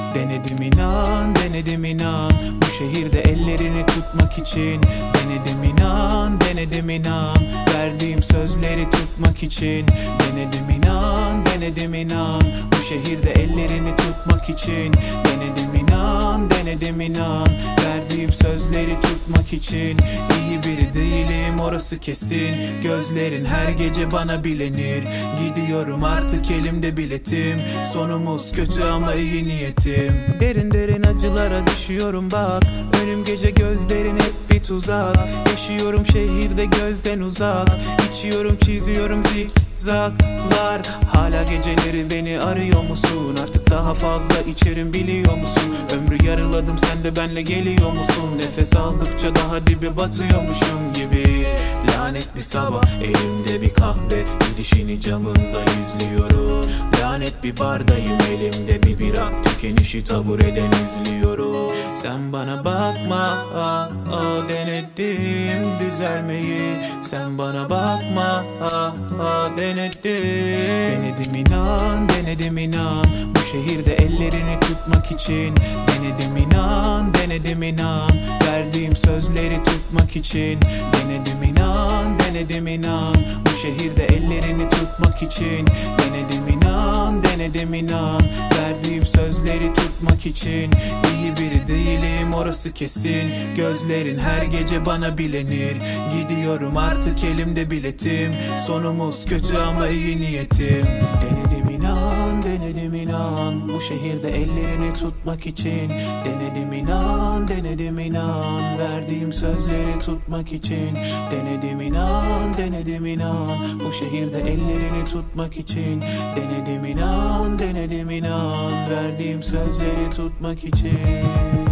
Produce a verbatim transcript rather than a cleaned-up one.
Denedim inan, denedim inan, bu şehirde ellerini tutmak için. Denedim inan, denedim inan, verdiğim sözleri tutmak için. Denedim inan, denedim inan, bu şehirde ellerini tutmak için. Denedim inan, denedim inan, verdiğim sözleri tutmak için. İyi biri değilim, orası kesin. Gözlerin her gece bana bilenir. Gidiyorum artık, elimde biletim. Sonumuz kötü ama iyi niyetim. Derin derin acılara düşüyorum bak. Önüm gece, gözlerin hep bir tuzak. Yaşıyorum şehirde gözden uzak. İçiyorum, çiziyorum zikzaklar. Hala geceleri beni arıyor musun? Artık daha fazla içerim, biliyor musun? Ömrü yarıladım, sen de benle geliyor musun? Nefes aldıkça daha dibe batıyormuşum gibi. Lanet bir sabah, elimde bir kahve, gidişini camında izliyorum. Lanet bir bardayım, elimde bir bira, tükenişi tabureden izliyorum. Sen bana bakma, ah, ah, denedim düzelmeyi. Sen bana bakma, ah, ah, denedim. Denedim inan, denedim inan, bu şehirde ellerini tutmak için. Denedim inan, denedim inan, verdiğim sözleri tutmak için. Denedim inan, denedim inan, bu şehirde ellerini tutmak için. Denedim inan, denedim inan, verdiğim sözleri tutmak için. İyi biri değilim, orası kesin. Gözlerin her gece bana bilenir. Gidiyorum artık, elimde biletim. Sonumuz kötü ama iyi niyetim. Denedim inan, denedim inan, bu şehirde ellerini tutmak için. Denedim inan, denedim inan, verdiğim sözleri tutmak için. Denedim inan, denedim inan, bu şehirde ellerini tutmak için. Denedim inan, denedim inan, verdiğim sözleri tutmak için.